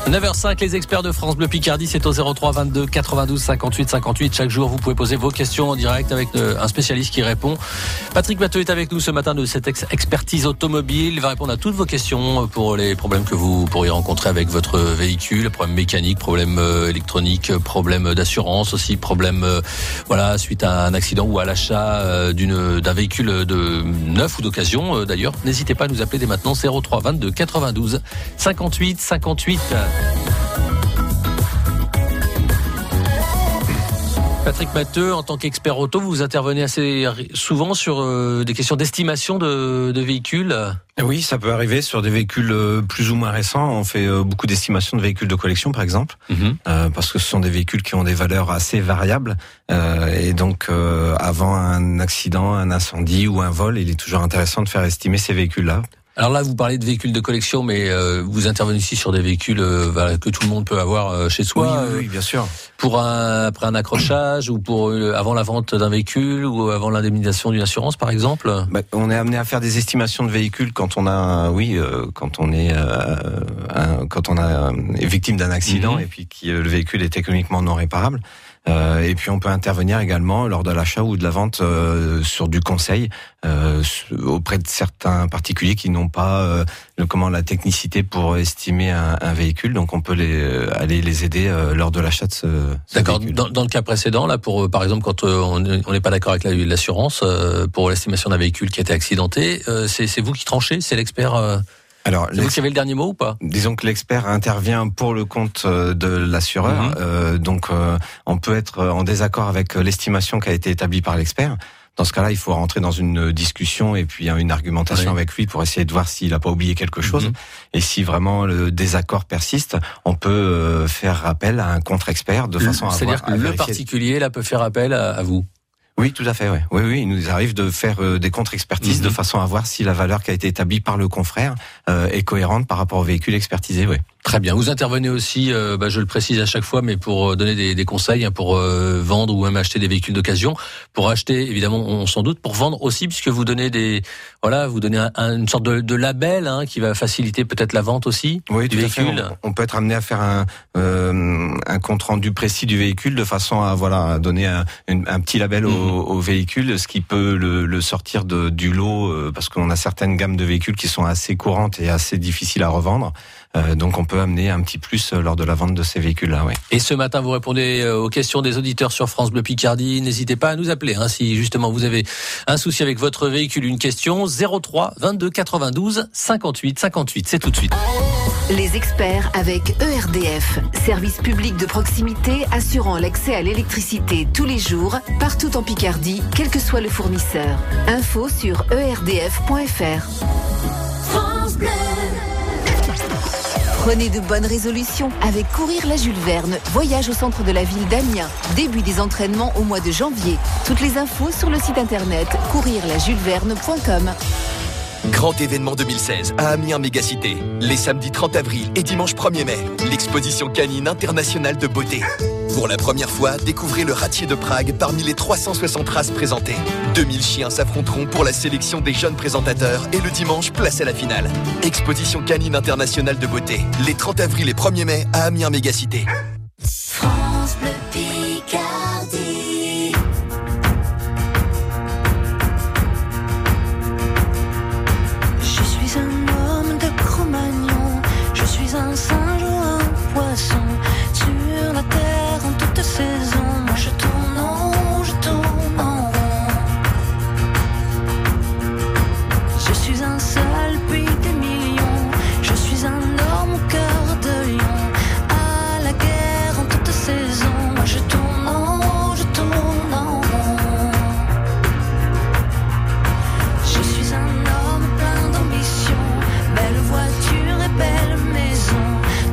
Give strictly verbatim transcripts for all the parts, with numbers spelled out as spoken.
neuf heures cinq, les experts de France Bleu Picardie, c'est au zéro trois vingt-deux quatre-vingt-douze cinquante-huit cinquante-huit. Chaque jour, vous pouvez poser vos questions en direct avec un spécialiste qui répond. Patrick Matteux est avec nous ce matin de cette ex- expertise automobile. Il va répondre à toutes vos questions pour les problèmes que vous pourriez rencontrer avec votre véhicule, problèmes mécaniques, problèmes électroniques, problèmes d'assurance aussi, problèmes euh, voilà, suite à un accident ou à l'achat euh, d'une, d'un véhicule de neuf ou d'occasion euh, d'ailleurs. N'hésitez pas à nous appeler dès maintenant zéro trois vingt-deux quatre-vingt-douze cinquante-huit cinquante-huit. Patrick Matteux, en tant qu'expert auto, vous intervenez assez souvent sur euh, des questions d'estimation de, de véhicules. Oui, ça peut arriver sur des véhicules plus ou moins récents. On fait beaucoup d'estimations de véhicules de collection, par exemple, mmh. euh, parce que ce sont des véhicules qui ont des valeurs assez variables. Euh, et donc, euh, avant un accident, un incendie ou un vol, il est toujours intéressant de faire estimer ces véhicules-là. Alors là, vous parlez de véhicules de collection, mais euh, vous intervenez ici sur des véhicules euh, que tout le monde peut avoir euh, chez soi. Oui, oui, oui, bien sûr. Pour un, après un accrochage ou pour euh, avant la vente d'un véhicule ou avant l'indemnisation d'une assurance, par exemple. Bah, on est amené à faire des estimations de véhicules quand on a, oui, euh, quand on est, euh, un, quand on a, est victime d'un accident mmh. et puis que le véhicule est économiquement non réparable. Euh, et puis on peut intervenir également lors de l'achat ou de la vente euh, sur du conseil euh, auprès de certains particuliers qui n'ont pas euh, le, comment la technicité pour estimer un, un véhicule. Donc on peut les, aller les aider euh, lors de l'achat de ce, ce D'accord. véhicule. Dans, dans le cas précédent, là, pour par exemple quand on n'est pas d'accord avec la, l'assurance euh, pour l'estimation d'un véhicule qui a été accidenté, euh, c'est, c'est vous qui tranchez, c'est l'expert. Euh... Alors, c'est vous qui avez le dernier mot ou pas ? Disons que l'expert intervient pour le compte de l'assureur, mmh. euh, donc euh, on peut être en désaccord avec l'estimation qui a été établie par l'expert. Dans ce cas-là, il faut rentrer dans une discussion et puis une argumentation oui. avec lui pour essayer de voir s'il n'a pas oublié quelque chose. Mmh. Et si vraiment le désaccord persiste, on peut faire appel à un contre-expert de façon à C'est-à-dire que le particulier là peut faire appel à, à vous. Oui, tout à fait. Oui, oui, oui. Il nous arrive de faire euh, des contre-expertises mmh. de façon à voir si la valeur qui a été établie par le confrère euh, est cohérente par rapport au véhicule expertisé. Oui. Très bien. Vous intervenez aussi, euh, bah, je le précise à chaque fois, mais pour donner des, des conseils, hein, pour euh, vendre ou même acheter des véhicules d'occasion. Pour acheter, évidemment, on s'en doute. Pour vendre aussi, puisque vous donnez des, voilà, vous donnez un, un, une sorte de, de label hein, qui va faciliter peut-être la vente aussi oui, du tout véhicule. À fait. On, on peut être amené à faire un, euh, un compte rendu précis du véhicule de façon à voilà à donner un, un, un petit label mmh. au, au véhicule, ce qui peut le, le sortir de, du lot, euh, parce qu'on a certaines gammes de véhicules qui sont assez courantes et assez difficiles à revendre. Euh, donc on peut amener un petit plus lors de la vente de ces véhicules-là. Oui. Et ce matin, vous répondez aux questions des auditeurs sur France Bleu Picardie. N'hésitez pas à nous appeler hein, si justement vous avez un souci avec votre véhicule, une question. zéro trois vingt-deux quatre-vingt-douze cinquante-huit cinquante-huit. C'est tout de suite. Les experts avec E R D F, service public de proximité assurant l'accès à l'électricité tous les jours, partout en Picardie, quel que soit le fournisseur. Info sur e r d f point f r. France Bleu. Prenez de bonnes résolutions avec Courir la Jules Verne. Voyage au centre de la ville d'Amiens. Début des entraînements au mois de janvier. Toutes les infos sur le site internet courir la jules verne point com. Grand événement deux mille seize à Amiens Mégacité. Les samedis trente avril et dimanche premier mai. L'exposition canine internationale de beauté. Pour la première fois, découvrez le ratier de Prague parmi les trois cent soixante races présentées. deux mille chiens s'affronteront pour la sélection des jeunes présentateurs et le dimanche, place à la finale. Exposition canine internationale de beauté. Les trente avril et premier mai à Amiens Mégacité. France Bleu Picardie. Je suis un homme de Cro-Magnon. Je suis un singe ou un poisson. Sur la terre en toute saison. Moi je tourne en rond, je tourne en rond. Je suis un seul puis des millions. Je suis un homme au cœur de lion. À la guerre en toute saison. Moi je tourne en rond, je tourne en rond. Je suis un homme plein d'ambition. Belle voiture et belle maison.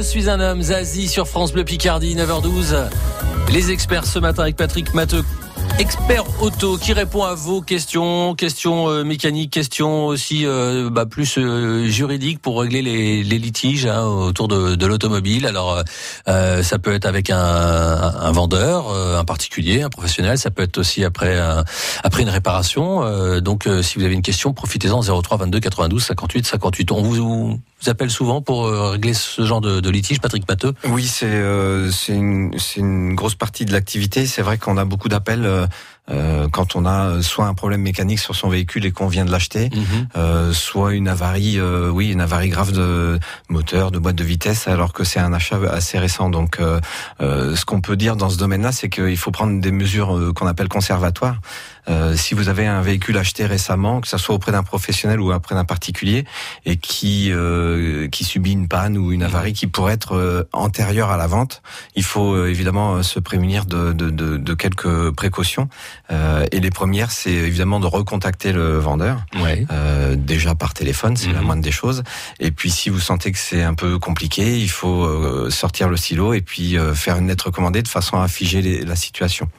suis un homme, Zazie sur France Bleu Picardie, neuf heures douze. Les experts ce matin avec Patrick Matteux, expert auto, qui répond à vos questions, questions euh, mécaniques, questions aussi euh, bah, plus euh, juridiques pour régler les, les litiges hein, autour de, de l'automobile. Alors euh, ça peut être avec un, un vendeur, euh, un particulier, un professionnel. Ça peut être aussi après un, après une réparation. Euh, donc euh, si vous avez une question, profitez-en. zéro trois vingt-deux quatre-vingt-douze cinquante-huit cinquante-huit. On vous, vous appelle souvent pour euh, régler ce genre de, de litige, Patrick Matteux. Oui, c'est euh, c'est une c'est une grosse partie de l'activité. C'est vrai qu'on a beaucoup d'appels. Euh, Euh, quand on a soit un problème mécanique sur son véhicule et qu'on vient de l'acheter, mmh. euh, soit une avarie, euh, oui, une avarie grave de moteur, de boîte de vitesse, alors que c'est un achat assez récent. Donc, euh, euh, ce qu'on peut dire dans ce domaine-là, c'est qu'il faut prendre des mesures euh, qu'on appelle conservatoires. Euh, si vous avez un véhicule acheté récemment, que ça soit auprès d'un professionnel ou auprès d'un particulier, et qui euh, qui subit une panne ou une avarie qui pourrait être euh, antérieure à la vente, il faut euh, évidemment se prémunir de, de, de, de quelques précautions. Euh, et les premières, c'est évidemment de recontacter le vendeur, ouais. euh, déjà par téléphone, c'est mmh. la moindre des choses. Et puis, si vous sentez que c'est un peu compliqué, il faut euh, sortir le stylo et puis euh, faire une lettre recommandée de façon à figer les, la situation.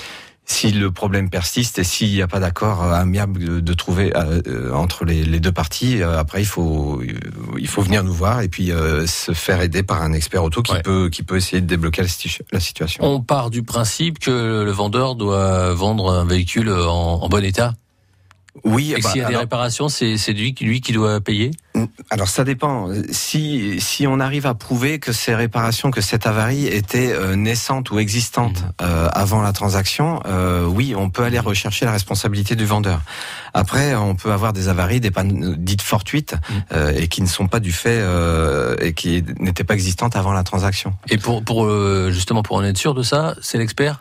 Si le problème persiste et s'il n'y a pas d'accord amiable de, de trouver euh, entre les, les deux parties, euh, après il faut il faut venir nous voir et puis euh, se faire aider par un expert auto qui ouais. peut qui peut essayer de débloquer la, situ- la situation. On part du principe que le vendeur doit vendre un véhicule en, en bon état. Oui. Et bah, s'il y a alors, des réparations, c'est c'est lui lui qui doit payer. Alors ça dépend. Si si on arrive à prouver que ces réparations, que cette avarie était euh, naissante ou existante mmh. euh, avant la transaction, euh, oui, on peut aller rechercher la responsabilité du vendeur. Après, on peut avoir des avaries, des pannes dites fortuites mmh. euh, et qui ne sont pas du fait euh, et qui n'étaient pas existantes avant la transaction. Et pour pour euh, justement pour en être sûr de ça, c'est l'expert.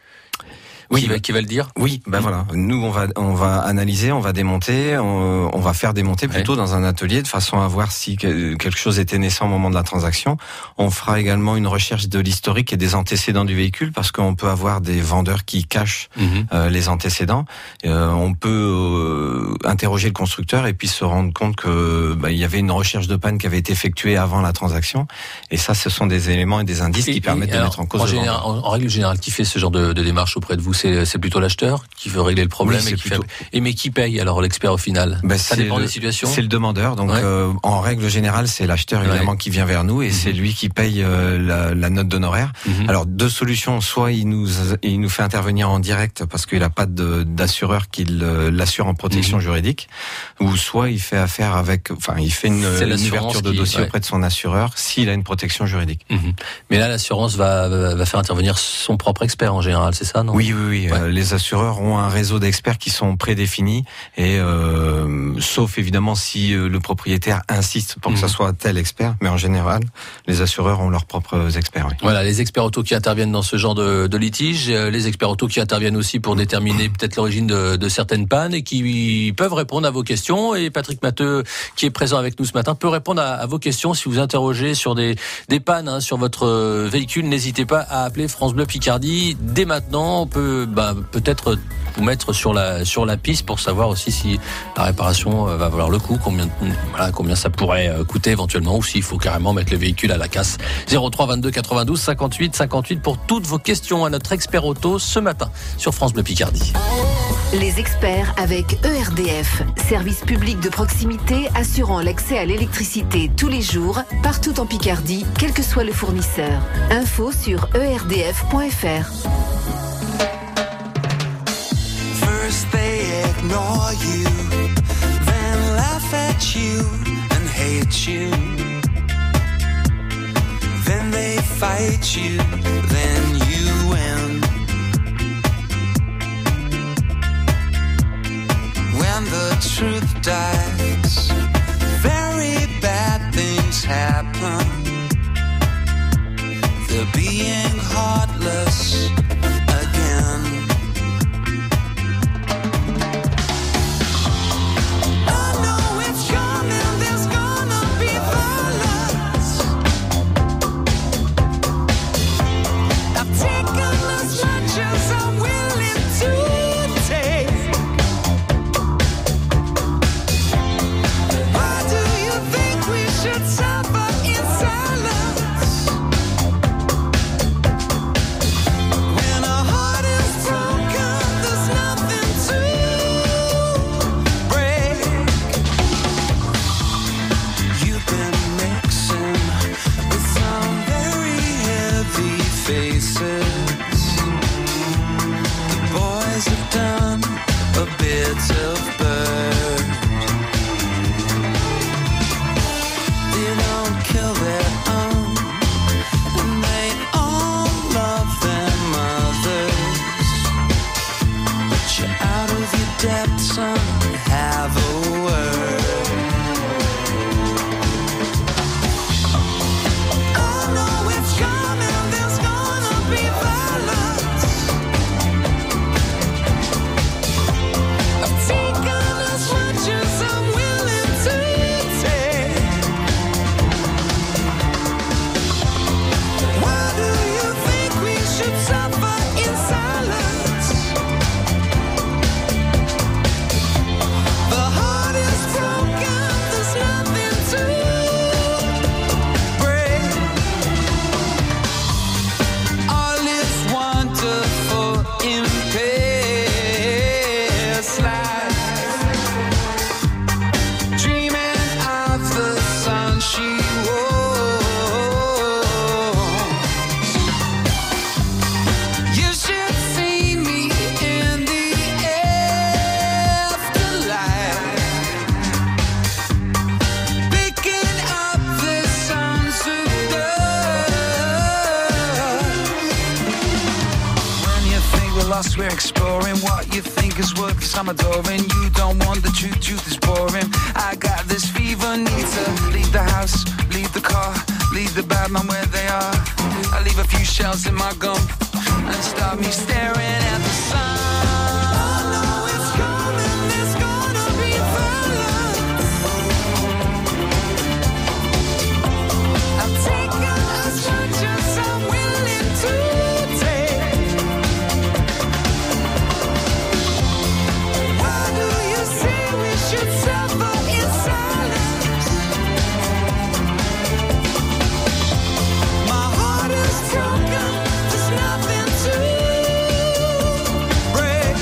Oui, qui va, qui va le dire. Oui, ben mmh. voilà. Nous, on va, on va analyser, on va démonter, on, on va faire démonter plutôt ouais. dans un atelier de façon à voir si quelque chose était naissant au moment de la transaction. On fera également une recherche de l'historique et des antécédents du véhicule parce qu'on peut avoir des vendeurs qui cachent mmh. euh, les antécédents. Euh, on peut euh, interroger le constructeur et puis se rendre compte que bah, il y avait une recherche de panne qui avait été effectuée avant la transaction. Et ça, ce sont des éléments et des indices et, qui permettent de alors, mettre en cause. En, le général, en, en règle générale, qui fait ce genre de, de démarche auprès de vous? C'est, c'est plutôt l'acheteur qui veut régler le problème oui, et qui plutôt... fait... Et mais qui paye alors l'expert au final? Ben, ça dépend le... des situations. C'est le demandeur. Donc ouais. euh, en règle générale, c'est l'acheteur évidemment ouais. qui vient vers nous et mmh. c'est lui qui paye euh, la, la note d'honoraire. Mmh. Alors deux solutions. Soit il nous il nous fait intervenir en direct parce qu'il n'a pas de, d'assureur qui l'assure en protection mmh. juridique, ou soit il fait affaire avec, enfin il fait une, une ouverture de qui... dossier ouais. auprès de son assureur s'il a une protection juridique. Mmh. Mais là, l'assurance va, va va faire intervenir son propre expert en général, c'est ça, non? Oui, oui, oui. Ouais. Euh, les assureurs ont un réseau d'experts qui sont prédéfinis et euh, sauf évidemment si euh, le propriétaire insiste pour mmh. que ça soit tel expert, mais en général, les assureurs ont leurs propres experts. Oui. Voilà, les experts auto qui interviennent dans ce genre de, de litige, les experts auto qui interviennent aussi pour déterminer peut-être l'origine de, de certaines pannes et qui peuvent répondre à vos questions. Et Patrick Matteux, qui est présent avec nous ce matin, peut répondre à, à vos questions si vous interrogez sur des, des pannes hein, sur votre véhicule. N'hésitez pas à appeler France Bleu Picardie dès maintenant. On peut bah, peut-être vous mettre sur la sur la piste pour savoir aussi si la réparation va valoir le coup, combien voilà combien ça pourrait coûter éventuellement, ou s'il faut carrément mettre le véhicule à la casse. zéro trois vingt-deux quatre-vingt-douze cinquante-huit cinquante-huit pour toutes vos questions à notre expert auto ce matin sur France Bleu Picardie. Les experts avec E R D F, service public de proximité assurant l'accès à l'électricité tous les jours, partout en Picardie, quel que soit le fournisseur. Info sur e r d f point f r. First they ignore you, then laugh at you and hate you. Then they fight you, then you win. When the truth dies, very bad things happen. They're being heartless again. birds of birds. They don't kill their own, and they all love their mothers. But you're out of your depth, son, have a word. Oh no, it's coming, there's gonna be violence. I've taken as much as I'm willing to take. Why do you think we should suffer in silence? The heart is broken, there's nothing to break. All is wonderful in past life. Dreaming of the sun she wore. You should see me in the afterlife, picking up the sons of dust. When you think we're lost, we're exploring what you think is worth, cause I'm adoring. You don't want the truth, truth is boring. I got this fever, need to leave the house, leave the car, leave the bad man where they are. I leave a few shells in my gum and start me staring at the sun. Oh no, it's coming, there's gonna be violence. I've taken as much as I'm willing to take. Why do you say we should suffer in silence? My heart is broken, there's nothing to break.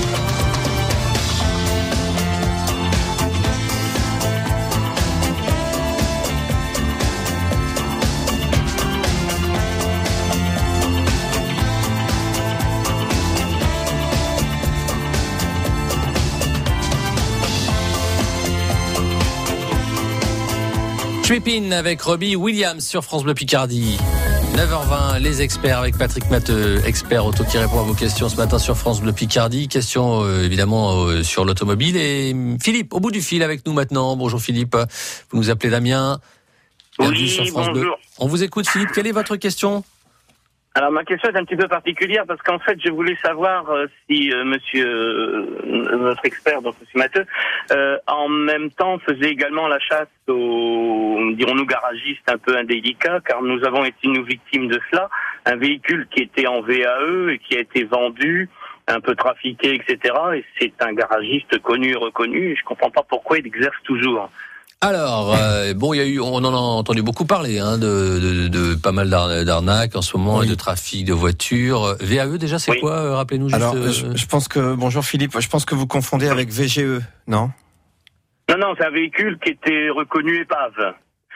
Trippin avec Robbie Williams sur France Bleu Picardie. neuf heures vingt, les experts avec Patrick Matteux, expert auto qui répond à vos questions ce matin sur France Bleu Picardie. Question euh, évidemment euh, sur l'automobile. Et Philippe, au bout du fil avec nous maintenant. Bonjour Philippe, vous nous appelez Damien. Bienvenue Oui, sur France Bleu. bonjour. On vous écoute Philippe, quelle est votre question? Alors ma question est un petit peu particulière parce qu'en fait je voulais savoir euh, si euh, monsieur euh, notre expert, donc monsieur Matteux, euh, en même temps faisait également la chasse aux, dirons-nous, garagistes un peu indélicats, car nous avons été nous victimes de cela. Un véhicule qui était en V A E et qui a été vendu, un peu trafiqué, et cetera. Et c'est un garagiste connu et reconnu. Et je comprends pas pourquoi il exerce toujours. Alors, euh, bon, il y a eu, on en a entendu beaucoup parler, hein, de, de, de pas mal d'ar- d'arnaques en ce moment, Oui. et de trafic de voitures. V A E, déjà, c'est Oui. quoi? euh, Rappelez-nous juste. Alors, euh, je, je pense que bonjour Philippe, je pense que vous confondez avec V G E, non? Non, non, c'est un véhicule qui était reconnu épave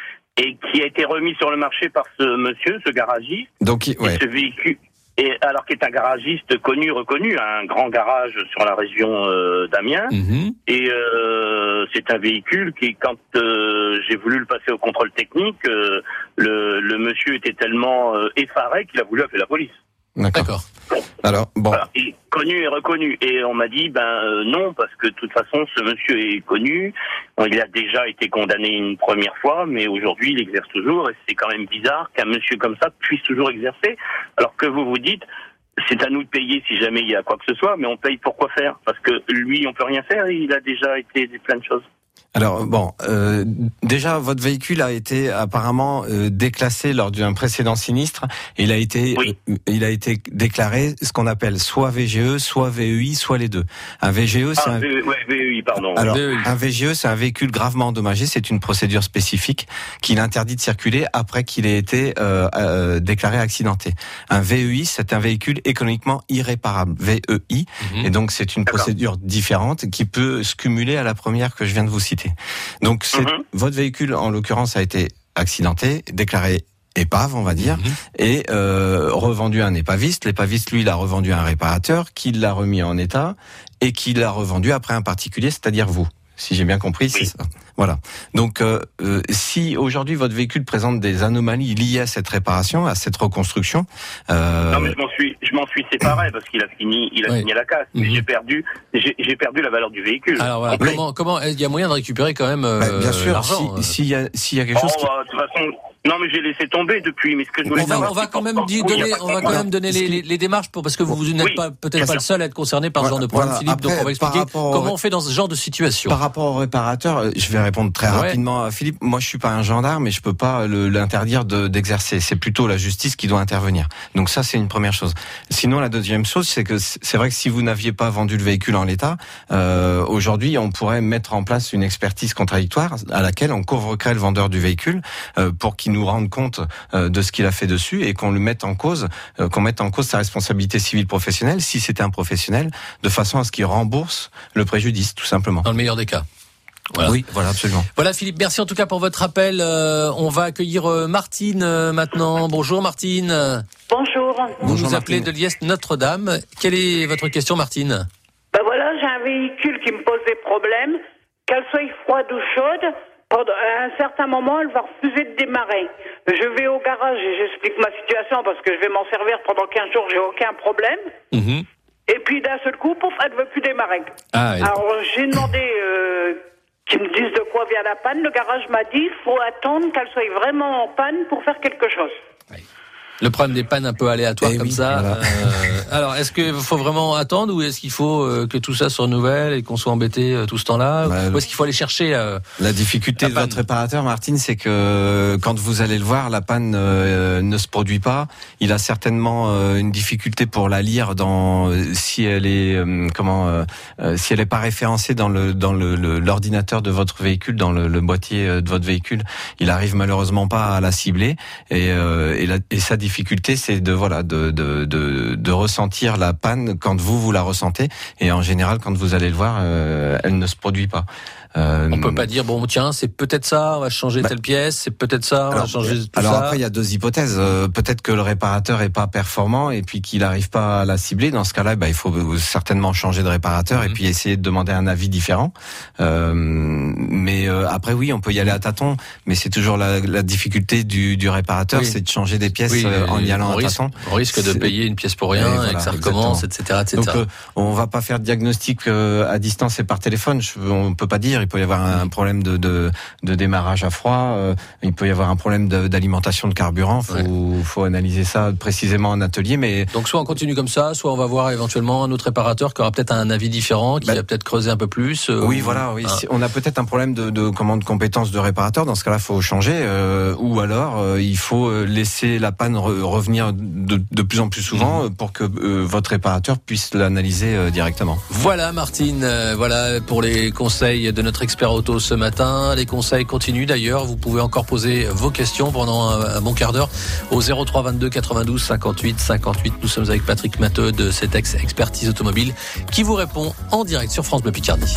et qui a été remis sur le marché par ce monsieur, ce garagiste. Donc, il- Et ouais. ce véhicule, et alors qu'il est un garagiste connu, reconnu, un grand garage sur la région euh, d'Amiens. mhm. Et euh, c'est un véhicule qui, quand euh, j'ai voulu le passer au contrôle technique, euh, le, le monsieur était tellement euh, effaré qu'il a voulu appeler la police. D'accord. D'accord. Alors, bon. Voilà. Et connu et reconnu. Et on m'a dit, ben euh, non, parce que de toute façon, ce monsieur est connu. Bon, il a déjà été condamné une première fois, mais aujourd'hui, il exerce toujours. Et c'est quand même bizarre qu'un monsieur comme ça puisse toujours exercer. Alors que vous vous dites, c'est à nous de payer si jamais il y a quoi que ce soit, mais on paye pour quoi faire? Parce que lui, on peut rien faire. Il a déjà été plein de choses. Alors bon, euh, déjà votre véhicule a été apparemment euh, déclassé lors d'un précédent sinistre. Il a été, Oui. euh, il a été déclaré ce qu'on appelle soit V G E, soit V E I, soit les deux. Un V G E, c'est Ah, un... V- ouais, V E I, pardon. Alors, V E I. un V G E, c'est un véhicule gravement endommagé. C'est une procédure spécifique qui l'interdit de circuler après qu'il ait été euh, euh, déclaré accidenté. Un V E I, c'est un véhicule économiquement irréparable. V E I, Mhm. et donc c'est une D'accord. procédure différente qui peut se cumuler à la première que je viens de vous citer. Donc c'est, Mhm. votre véhicule, en l'occurrence, a été accidenté, déclaré épave, on va dire, mmh. et euh, revendu à un épaviste. L'épaviste, lui, l'a revendu à un réparateur, qui l'a remis en état et qui l'a revendu après un particulier, c'est-à-dire vous. Si j'ai bien compris, oui. c'est ça. Voilà. Donc, euh, euh, si aujourd'hui votre véhicule présente des anomalies liées à cette réparation, à cette reconstruction, euh... non mais je m'en suis, je m'en suis séparé parce qu'il a fini, il a oui. fini la casse. Mm-hmm. J'ai perdu, j'ai, j'ai perdu la valeur du véhicule. Alors voilà, oui. comment, comment, il y a moyen de récupérer quand même euh, bah, bien sûr, l'argent. Si, s'il y a, s'il y a quelque chose. Oh, qui... bah, de toute façon. Non mais j'ai laissé tomber depuis. Mais ce que je voulais on va, dire, on va quand même donner, on va quand même donner les, les, les démarches pour parce que vous, vous n'êtes oui, pas peut-être pas le seul à être concerné par ce voilà, genre de problème, voilà. Philippe. Après, donc on va expliquer comment au... on fait dans ce genre de situation. Par rapport au réparateur, je vais répondre très ouais. rapidement à Philippe. Moi, je suis pas un gendarme, mais je peux pas le, l'interdire de, d'exercer. C'est plutôt la justice qui doit intervenir. Donc ça, c'est une première chose. Sinon, la deuxième chose, c'est que c'est vrai que si vous n'aviez pas vendu le véhicule en l'état, euh, aujourd'hui, on pourrait mettre en place une expertise contradictoire à laquelle on convoquerait le vendeur du véhicule euh, pour qu'il nous rende compte de ce qu'il a fait dessus et qu'on le mette en cause, euh, qu'on mette en cause sa responsabilité civile professionnelle, si c'était un professionnel, de façon à ce qu'il rembourse le préjudice, tout simplement. Dans le meilleur des cas. Voilà. Oui, voilà, absolument. Voilà, Philippe, merci en tout cas pour votre appel. Euh, on va accueillir euh, Martine euh, maintenant. Bonjour Martine. Bonjour. Vous Bonjour, nous appelez Martine. De Liest Notre-Dame. Quelle est votre question, Martine? Ben voilà, j'ai un véhicule qui me pose des problèmes, qu'elle soit froide ou chaude. Pendant un certain moment, elle va refuser de démarrer. Je vais au garage et j'explique ma situation parce que je vais m'en servir pendant quinze jours, j'ai aucun problème. Mmh. Et puis d'un seul coup, pouf, elle ne veut plus démarrer. Ah, elle... Alors j'ai demandé euh, qu'ils me disent de quoi vient la panne. Le garage m'a dit qu'il faut attendre qu'elle soit vraiment en panne pour faire quelque chose. Oui. Le problème des pannes un peu aléatoires eh comme oui, ça. Voilà. Euh, alors, est-ce qu'il faut vraiment attendre ou est-ce qu'il faut euh, que tout ça se renouvelle et qu'on soit embêté euh, tout ce temps-là bah, ou est-ce qu'il faut aller chercher euh, la difficulté la de votre réparateur, Martine, c'est que quand vous allez le voir, la panne euh, ne se produit pas. Il a certainement euh, une difficulté pour la lire dans si elle est euh, comment euh, si elle est pas référencée dans le dans le, le l'ordinateur de votre véhicule, dans le, le boîtier de votre véhicule. Il arrive malheureusement pas à la cibler et euh, et, la, et ça difficulté, c'est de voilà de, de de de ressentir la panne quand vous vous la ressentez et en général quand vous allez le voir, euh, elle ne se produit pas. Euh, on peut pas dire bon tiens c'est peut-être ça on va changer bah, telle pièce c'est peut-être ça on alors, va changer tout alors ça. Après il y a deux hypothèses euh, peut-être que le réparateur est pas performant et puis qu'il n'arrive pas à la cibler. Dans ce cas-là bah, il faut certainement changer de réparateur mmh. et puis essayer de demander un avis différent euh, mais euh, après oui on peut y aller à tâtons mais c'est toujours la, la difficulté du, du réparateur oui. c'est de changer des pièces oui, euh, en y allant à risque, tâtons. On risque de c'est... payer une pièce pour rien et, voilà, et que ça recommence etc, etc. Donc euh, on va pas faire de diagnostic euh, à distance et par téléphone. Je, on peut pas dire. Il peut y avoir un problème de, de, de démarrage à froid, euh, il peut y avoir un problème de, d'alimentation de carburant, faut, ouais. faut analyser ça précisément en atelier. Mais donc soit on continue comme ça, soit on va voir éventuellement un autre réparateur qui aura peut-être un avis différent, qui bah, va peut-être creuser un peu plus. Euh, oui, ou... voilà, oui. Ah. On a peut-être un problème de, de, comment, de compétences de réparateur, dans ce cas-là, il faut changer, euh, ou alors euh, il faut laisser la panne re- revenir de, de plus en plus souvent mmh. pour que euh, votre réparateur puisse l'analyser euh, directement. Voilà Martine, euh, voilà pour les conseils de notre expert auto ce matin. Les conseils continuent d'ailleurs. Vous pouvez encore poser vos questions pendant un, un bon quart d'heure au zéro trois vingt-deux quatre-vingt-douze cinquante-huit cinquante-huit. Nous sommes avec Patrick Matteux de Cetex Expertise Automobile qui vous répond en direct sur France Bleu Picardie.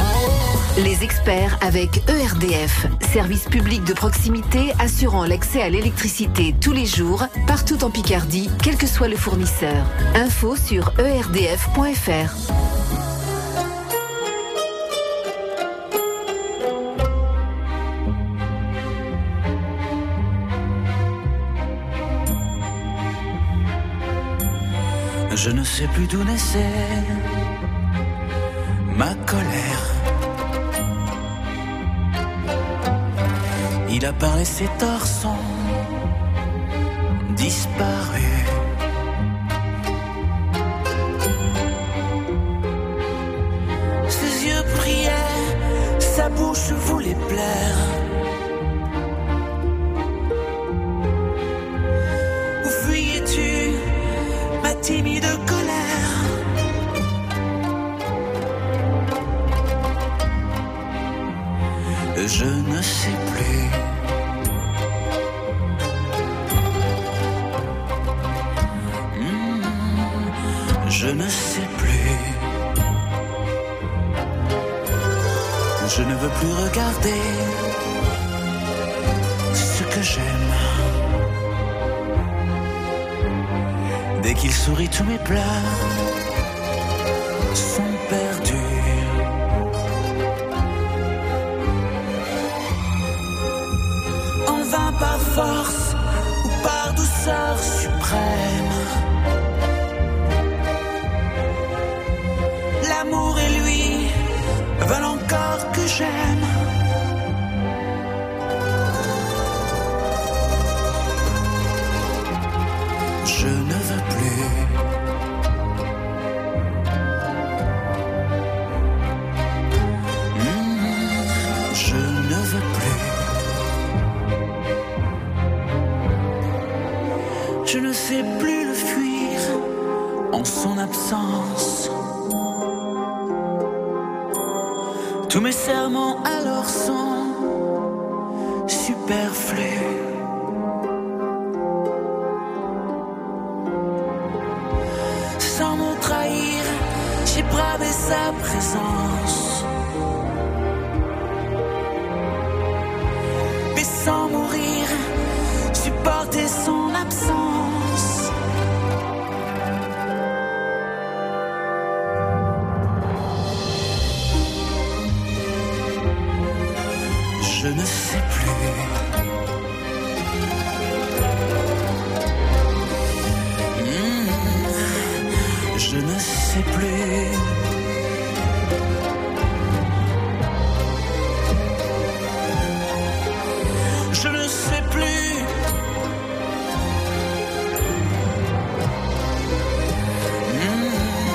Les experts avec E R D F, service public de proximité assurant l'accès à l'électricité tous les jours, partout en Picardie, quel que soit le fournisseur. Info sur e r d f point f r. Je ne sais plus d'où naissait ma colère. Il a parlé ses torsons disparus. Ses yeux priaient, sa bouche voulait plaire. Où fuyais-tu, ma timide colère? Je ne sais plus. Mmh, je ne sais plus. Je ne veux plus regarder ce que j'aime. Dès qu'il sourit, tous mes pleurs sont perdus. En vain par force ou par douceur suprême, l'amour et lui veulent encore que j'aime. Je ne veux plus. Mmh, je ne veux plus. Je ne sais plus le fuir en son absence. Tous mes serments alors sont superflus. Sans me trahir, j'ai bravé sa présence. Mais sans mourir, supporter son absence. Je ne sais plus. Mmh, je ne sais plus. Je ne sais plus. Mmh,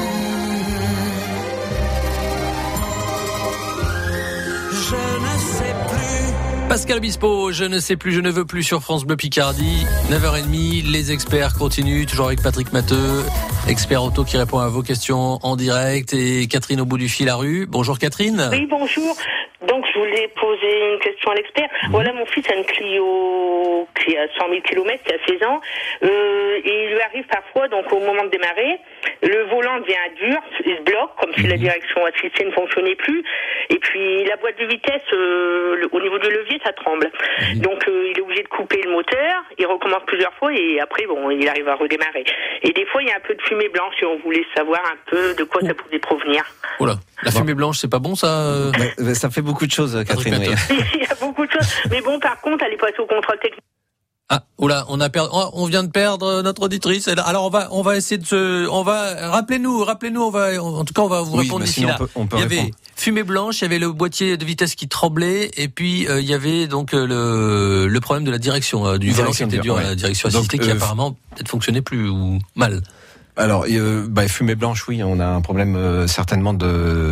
je ne sais plus. Pascal Obispo, je ne sais plus, je ne veux plus sur France Bleu Picardie. neuf heures trente, les experts continuent, toujours avec Patrick Matteux, expert auto qui répond à vos questions en direct, et Catherine au bout du fil à rue. Bonjour Catherine. Oui, bonjour. Donc, je voulais poser une question à l'expert. Mmh. Voilà, mon fils a une Clio qui a cent mille kilomètres, qui a seize ans. Euh, et il lui arrive parfois, donc au moment de démarrer, le volant devient dur, il se bloque, comme si mmh. la direction assistée ne fonctionnait plus. Et puis, la boîte de vitesse, euh, le, au niveau du levier, ça tremble. Mmh. Donc, euh, il est obligé de couper le moteur, il recommence plusieurs fois et après, bon, il arrive à redémarrer. Et des fois, il y a un peu de fumée blanche et on voulait savoir un peu de quoi mmh. ça pouvait provenir. Oh là, la bon. fumée blanche, c'est pas bon, ça euh... bah, Ça fait beaucoup de choses, Catherine. Oui. Il y a beaucoup de choses. Mais bon, par contre, elle est passée au contrôle technique. Ah, oula, on a perdu, on vient de perdre notre auditrice. Alors on va, on va essayer de se, on va, rappelez-nous, rappelez-nous, on va, en tout cas, on va vous oui, répondre d'ici là. On peut, on peut il y avait répondre. Fumée blanche, il y avait le boîtier de vitesse qui tremblait, et puis euh, il y avait donc euh, le, le problème de la direction euh, du volant qui était dur, ouais. La direction assistée donc, qui euh, apparemment peut-être fonctionnait plus ou mal. Alors, euh, bah, fumée blanche, oui, on a un problème euh, certainement de,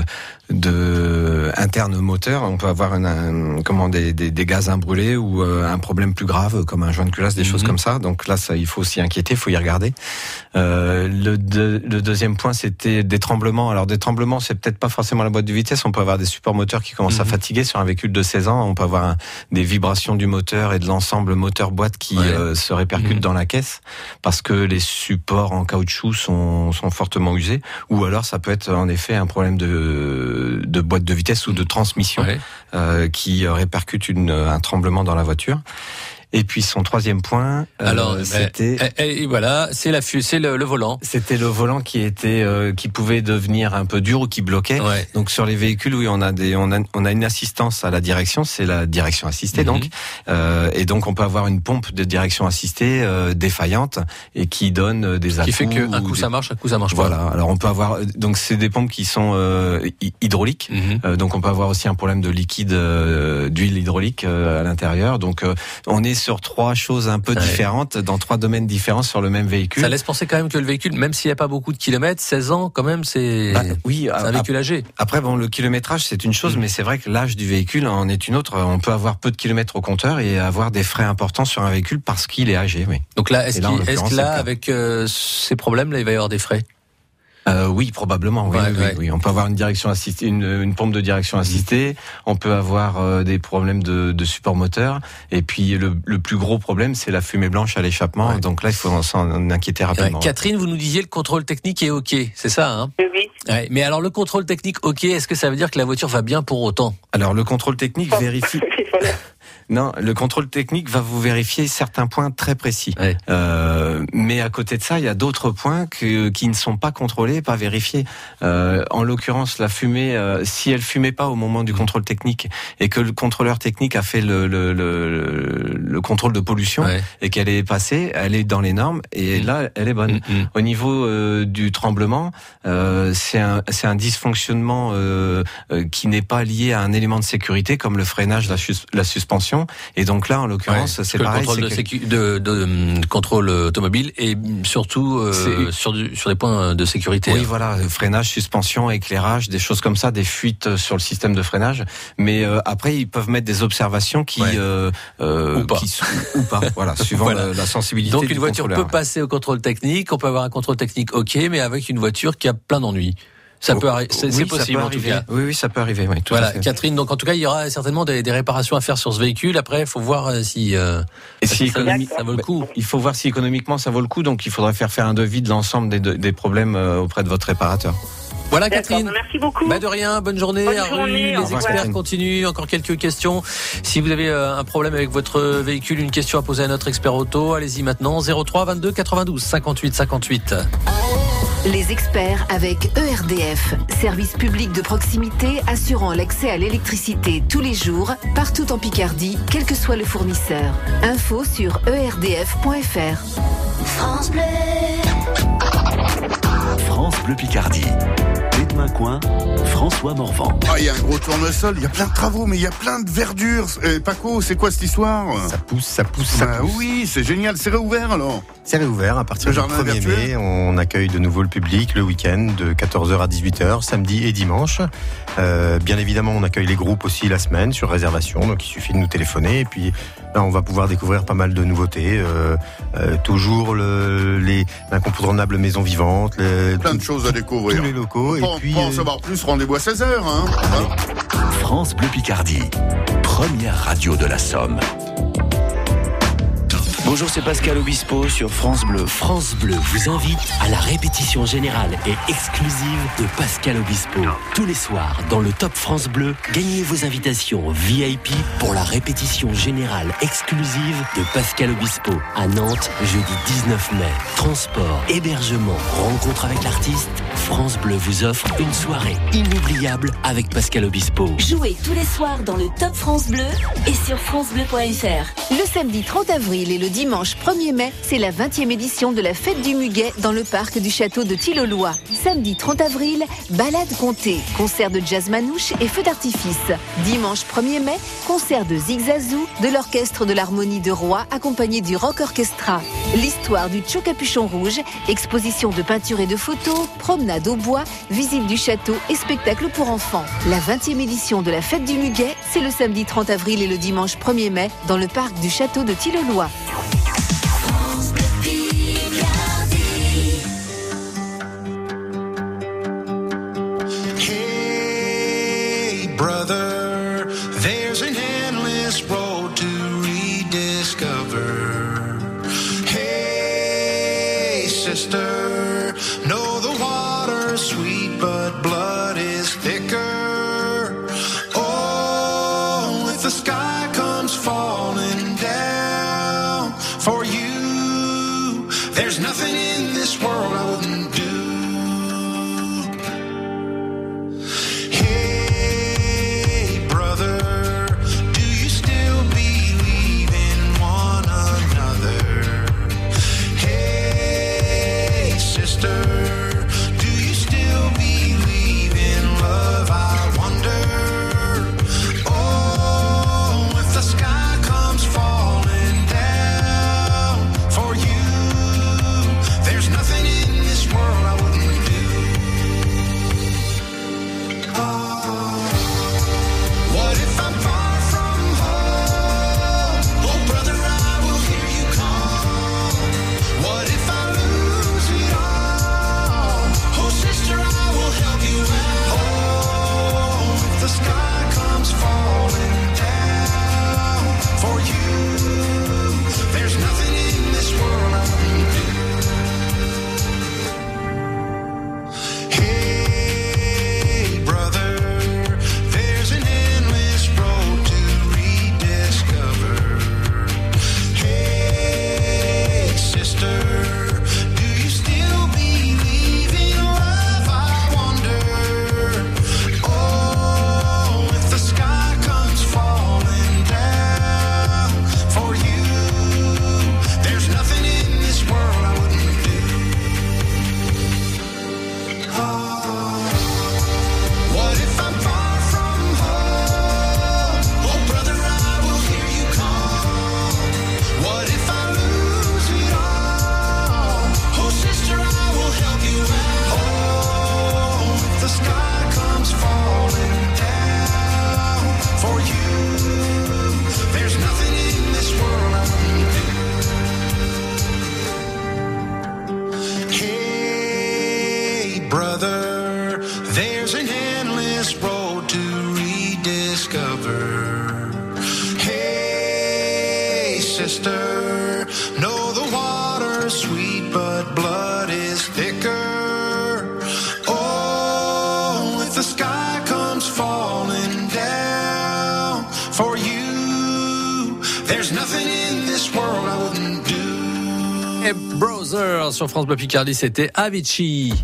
de interne moteur. On peut avoir un, un, comment des, des, des gaz imbrûlés ou euh, un problème plus grave comme un joint de culasse, des mmh. choses comme ça. Donc là, ça, il faut s'y inquiéter, il faut y regarder. Euh, le, de, le deuxième point, c'était des tremblements. Alors des tremblements, c'est peut-être pas forcément la boîte de vitesse. On peut avoir des supports moteurs qui commencent mmh. à fatiguer sur un véhicule de seize ans. On peut avoir un, des vibrations du moteur et de l'ensemble moteur-boîte qui ouais. euh, se répercutent mmh. dans la caisse parce que les supports en caoutchouc sont, sont fortement usés, ou alors ça peut être en effet un problème de, de boîte de vitesse ou de transmission ouais. euh, qui répercute une, un tremblement dans la voiture. Et puis son troisième point, alors euh, c'était et, et voilà, c'est la c'est le, le volant. C'était le volant qui était euh, qui pouvait devenir un peu dur ou qui bloquait. Ouais. Donc sur les véhicules, oui, on a des on a on a une assistance à la direction, c'est la direction assistée mm-hmm. donc, euh, et donc on peut avoir une pompe de direction assistée euh, défaillante et qui donne des à-coups. Qui fait que un coup des... ça marche, un coup ça marche voilà. pas. Voilà. Alors on peut avoir donc c'est des pompes qui sont euh, hydrauliques. Mm-hmm. Euh, donc on peut avoir aussi un problème de liquide euh, d'huile hydraulique euh, à l'intérieur. Donc euh, on est sur trois choses un peu ouais. différentes, dans trois domaines différents sur le même véhicule. Ça laisse penser quand même que le véhicule, même s'il n'y a pas beaucoup de kilomètres, seize ans quand même, c'est, bah, oui, c'est un véhicule âgé. Après, bon, le kilométrage, c'est une chose, mmh. mais c'est vrai que l'âge du véhicule en est une autre. On peut avoir peu de kilomètres au compteur et avoir des frais importants sur un véhicule parce qu'il est âgé, oui. Donc là, est-ce, là, est-ce que là, avec euh, ces problèmes-là, il va y avoir des frais ? Euh, oui, probablement. Oui, ouais, oui, ouais. oui, on peut avoir une direction assistée, une, une pompe de direction assistée. On peut avoir euh, des problèmes de, de support moteur. Et puis le, le plus gros problème, c'est la fumée blanche à l'échappement. Ouais. Donc là, il faut s'en inquiéter rapidement. Ouais. Catherine, vous nous disiez le contrôle technique est ok, c'est ça, hein ? Oui. Ouais. Mais alors le contrôle technique ok, est-ce que ça veut dire que la voiture va bien pour autant ? Alors le contrôle technique vérifie. Non, le contrôle technique va vous vérifier certains points très précis. Ouais. Euh, mais à côté de ça, il y a d'autres points que, qui ne sont pas contrôlés, pas vérifiés. Euh, en l'occurrence, la fumée, euh, si elle fumait pas au moment du contrôle technique et que le contrôleur technique a fait le, le, le, le contrôle de pollution Ouais. et qu'elle est passée, elle est dans les normes et Mmh. là, elle est bonne. Mmh. Au niveau euh, du tremblement, euh, c'est un, c'est un dysfonctionnement euh, euh, qui n'est pas lié à un élément de sécurité comme le freinage, la, sus- la suspension. Et donc là, en l'occurrence, Ouais, c'est que pareil. le contrôle de, c'est que- sécu- de, de, de contrôle automobile et surtout euh, C'est- sur, du, sur des points de sécurité. Oui, hein. voilà, freinage, suspension, éclairage, des choses comme ça, des fuites sur le système de freinage. Mais euh, après, ils peuvent mettre des observations qui Ouais. euh, euh, Ou pas. qui sont- ou pas. Voilà, suivant Voilà. la, la sensibilité. Donc du une voiture contrôleur. peut passer au contrôle technique, on peut avoir un contrôle technique ok, mais avec une voiture qui a plein d'ennuis. Ça Oh, peut arri- c'est, oui, c'est ça possible peut en tout arriver. cas. Oui, oui, ça peut arriver. Oui, tout Voilà, à fait. Catherine. Donc en tout cas, il y aura certainement des, des réparations à faire sur ce véhicule. Après, il faut voir euh, si, euh, Et si ça, économi- ça vaut le coup. Il faut voir si économiquement ça vaut le coup. Donc il faudrait faire faire un devis de l'ensemble des, des problèmes euh, auprès de votre réparateur. Voilà, D'accord, Catherine. merci beaucoup. Bah de rien, bonne journée. Bonne à Rue. journée, au Les revoir. experts Catherine. continuent. Encore quelques questions. Si vous avez euh, un problème avec votre véhicule, une question à poser à notre expert auto, allez-y maintenant. zéro trois vingt-deux quatre-vingt-douze cinquante-huit cinquante-huit. Les experts avec E R D F, service public de proximité assurant l'accès à l'électricité tous les jours, partout en Picardie, quel que soit le fournisseur. Info sur e r d f point f r. France Bleu. France Bleu Picardie. Demain Coin, François Morvan. Ah, il y a un gros tournesol, il y a plein de travaux, mais il y a plein de verdure. Euh, Paco, c'est quoi cette histoire? Ça pousse, ça pousse, ça Bah pousse. oui, c'est génial, c'est réouvert alors. C'est réouvert à partir Le du jardin premier virtuel. mai. On accueille de nouveau le public le week-end de quatorze heures à dix-huit heures, samedi et dimanche. Euh, bien évidemment, on accueille les groupes aussi la semaine sur réservation, donc il suffit de nous téléphoner. Et puis là, on va pouvoir découvrir pas mal de nouveautés. Euh, euh, toujours le, les incontournables maisons vivantes, les, Plein de tout- choses à découvrir. tous les locaux. Pour, et puis, pour en euh, savoir plus, rendez-vous à seize heures. Hein. France Bleu Picardie. Première radio de la Somme. Bonjour, c'est Pascal Obispo sur France Bleu. France Bleu vous invite à la répétition générale et exclusive de Pascal Obispo. Tous les soirs, dans le Top France Bleu, gagnez vos invitations V I P pour la répétition générale exclusive de Pascal Obispo à Nantes, jeudi dix-neuf mai. Transport, hébergement, rencontre avec l'artiste, France Bleu vous offre une soirée inoubliable avec Pascal Obispo. Jouez tous les soirs dans le Top France Bleu et sur francebleu point f r. Le samedi trente avril et le dimanche premier mai, c'est la vingtième édition de la Fête du Muguet dans le parc du château de Tilloloy. Samedi trente avril, balade comptée, concert de jazz manouche et feux d'artifice. Dimanche premier mai, concert de Zigzazou, de l'orchestre de l'harmonie de Roy accompagné du Rock Orchestra. L'histoire du Tchou Capuchon Rouge, exposition de peinture et de photos, promenade au bois, visite du château et spectacle pour enfants. La vingtième édition de la Fête du Muguet, c'est le samedi trente avril et le dimanche premier mai dans le parc du château de Tilloloy. Hey, brother, there's an endless road to rediscover. Hey, sister, know the water's sweet, but blood is thicker. Oh, if the sky comes falling down, brother, there's an endless road to rediscover. Hey, sister, know the water's sweet, but blood is thicker. Oh, if the sky comes falling down for you, there's nothing in this world I wouldn't do. Et Brother sur France Bleu Picardie, c'était Avicii.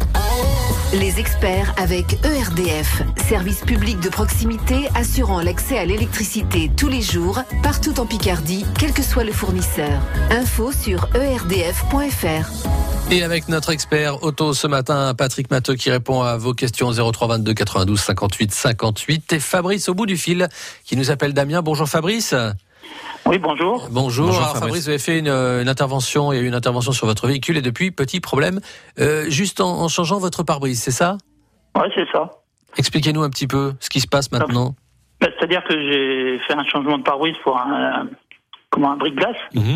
Les experts avec E R D F, service public de proximité assurant l'accès à l'électricité tous les jours, partout en Picardie, quel que soit le fournisseur. Info sur e r d f point f r. Et avec notre expert auto ce matin, Patrick Matteux, qui répond à vos questions zéro trois vingt-deux quatre-vingt-douze cinquante-huit cinquante-huit. Et Fabrice au bout du fil, qui nous appelle Damien. Bonjour Fabrice. Oui, bonjour. Bonjour. Bonjour, Alors, Fabrice, vous avez fait une, une intervention, il y a eu une intervention sur votre véhicule et depuis, petit problème, euh, juste en, en changeant votre pare-brise, c'est ça ? Oui, c'est ça. Expliquez-nous un petit peu ce qui se passe maintenant. Ben, c'est-à-dire que j'ai fait un changement de pare-brise pour un, comment, un bric-glace. Mmh.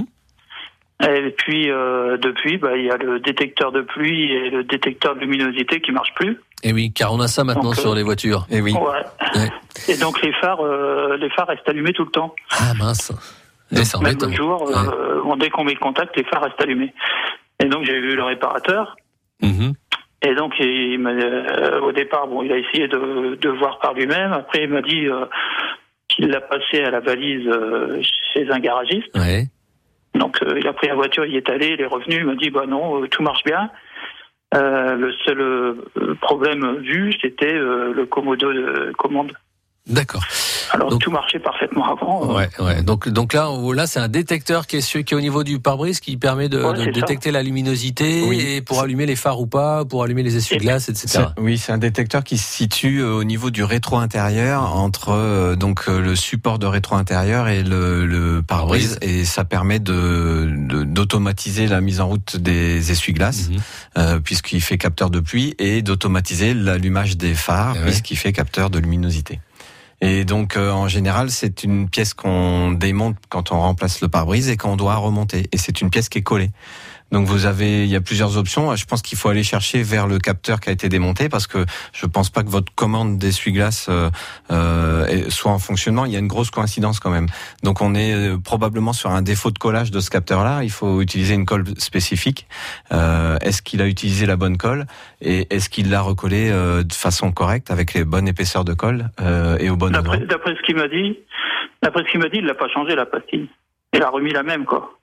Et puis, euh, depuis, bah, il y a le détecteur de pluie et le détecteur de luminosité qui ne marchent plus. Et oui, car on a ça maintenant donc, sur euh, les voitures. Et oui. Ouais. Ouais. Et donc, les phares, euh, les phares restent allumés tout le temps. Ah mince. Donc, c'est même le jour, ouais. euh, bon, dès qu'on met le contact, les phares restent allumés. Et donc, j'ai vu le réparateur. Mmh. Et donc, il m'a, euh, au départ, bon, il a essayé de, de voir par lui-même. Après, il m'a dit euh, qu'il l'a passé à la valise euh, chez un garagiste. Ouais. Donc, euh, il a pris la voiture, il est allé, il est revenu, il m'a dit, bah non, euh, tout marche bien. Euh, le seul euh, problème vu, c'était euh, le commodo de commande. D'accord. Alors donc, tout marchait parfaitement avant. Ouais, ouais. Donc, donc là, là, c'est un détecteur qui est, sur, qui est au niveau du pare-brise qui permet de, ouais, de détecter ça. la luminosité oui. et pour allumer les phares ou pas, pour allumer les essuie-glaces, et cetera. C'est, oui, c'est un détecteur qui se situe au niveau du rétro intérieur entre euh, donc le support de rétro intérieur et le, le pare-brise, oui. et ça permet de, de d'automatiser la mise en route des essuie-glaces mmh. euh, puisqu'il fait capteur de pluie et d'automatiser l'allumage des phares ouais. puisqu'il fait capteur de luminosité. Et donc, euh, en général, c'est une pièce qu'on démonte quand on remplace le pare-brise et qu'on doit remonter. Et c'est une pièce qui est collée. Donc, vous avez, il y a plusieurs options. Je pense qu'il faut aller chercher vers le capteur qui a été démonté parce que je pense pas que votre commande d'essuie-glace euh, euh, soit en fonctionnement. Il y a une grosse coïncidence quand même. Donc, on est probablement sur un défaut de collage de ce capteur-là. Il faut utiliser une colle spécifique. Euh, est-ce qu'il a utilisé la bonne colle et est-ce qu'il l'a recollé euh, de façon correcte avec les bonnes épaisseurs de colle euh, et au bon endroit ? D'après, d'après ce qu'il m'a dit, d'après ce qu'il m'a dit, il l'a pas changé la pastille. Il a remis la même, quoi.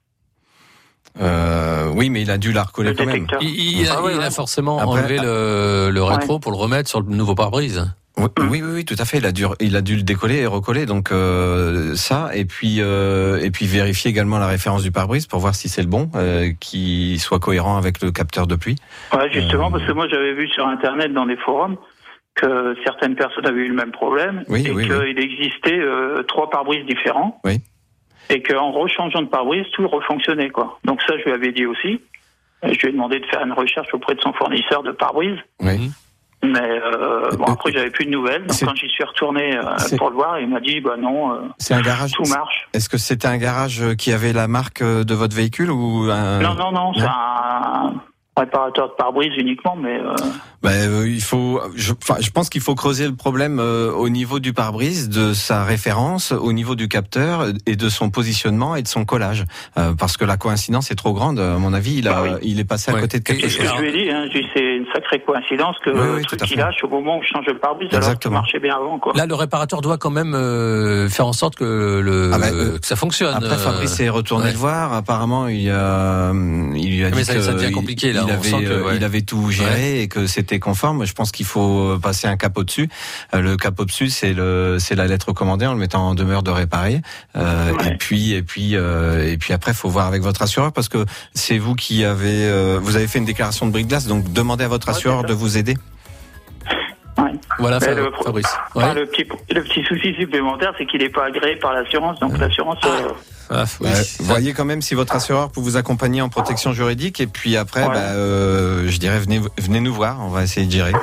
Euh, oui, mais il a dû la recoller le quand détecteur. même. Il, il, a, ah, ouais, il ouais. a forcément Après, enlevé le, le rétro ouais. pour le remettre sur le nouveau pare-brise. Oui, oui, oui, oui, tout à fait. Il a dû, il a dû le décoller et recoller. Donc euh, ça, et puis euh, et puis vérifier également la référence du pare-brise pour voir si c'est le bon, euh, qui soit cohérent avec le capteur de pluie. Ouais, justement, euh... parce que moi j'avais vu sur Internet dans des forums que certaines personnes avaient eu le même problème oui, et oui, qu'il oui. existait euh, trois pare-brises différents. Oui. Et qu'en rechangeant de pare-brise, tout refonctionnait, quoi. Donc ça, je lui avais dit aussi. Je lui ai demandé de faire une recherche auprès de son fournisseur de pare-brise. Oui. Mais euh, bon, après, j'avais plus de nouvelles. Donc c'est... quand j'y suis retourné euh, pour le voir, il m'a dit, bah non, euh, c'est un garage... tout marche. Est-ce que c'était un garage qui avait la marque de votre véhicule ou un... Non, non, non, c'est un réparateur de pare-brise uniquement, mais... Euh... Ben, euh, il faut, je, je pense qu'il faut creuser le problème euh, au niveau du pare-brise, de sa référence, au niveau du capteur et de son positionnement et de son collage, euh, parce que la coïncidence est trop grande. À mon avis, il a, bah oui. il est passé à ouais. côté de quelque et, chose. Je lui ai dit, hein, je dis, c'est une sacrée coïncidence que oui, le oui, truc qu'il lâche au moment où je change le pare-brise, alors que ça marchait bien avant, quoi. Là, le réparateur doit quand même euh, faire en sorte que le, ah bah, euh, que ça fonctionne. Après, Fabrice est retourné ouais. le voir. Apparemment, il a, il lui a mais dit ça, que ça devient compliqué là. Il, on avait, sent que, ouais. il avait tout géré ouais. et que c'était conforme. Je pense qu'il faut passer un cap au-dessus. Le cap au-dessus, c'est le, c'est la lettre commandée en le mettant en demeure de réparer. Euh, ouais. Et puis, et puis, euh, et puis après, faut voir avec votre assureur parce que c'est vous qui avez, euh, vous avez fait une déclaration de bric-glace, donc demandez à votre assureur ouais, de vous aider. Ouais. Voilà, Fab- le, Fabrice. Enfin, ouais. le petit, le petit souci supplémentaire, c'est qu'il n'est pas agréé par l'assurance, donc l'assurance. Euh, Ah, oui. euh, voyez quand même si votre assureur peut vous accompagner en protection juridique et puis après, ouais. bah, euh, je dirais venez venez nous voir, on va essayer de gérer.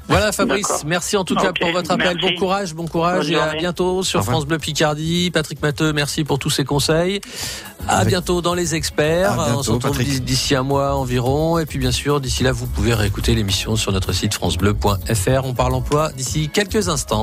Voilà Fabrice, D'accord. merci en tout cas Ok, pour votre appel. merci. Bon courage, bon courage Bonne et à journée. bientôt sur Au revoir. France Bleu Picardie. Patrick Matteux, merci pour tous ces conseils. À Avec- bientôt dans les experts. À bientôt, On se retrouve Patrick. d'ici un mois environ. Et puis bien sûr, d'ici là, vous pouvez réécouter l'émission sur notre site francebleu point f r. On parle emploi d'ici quelques instants.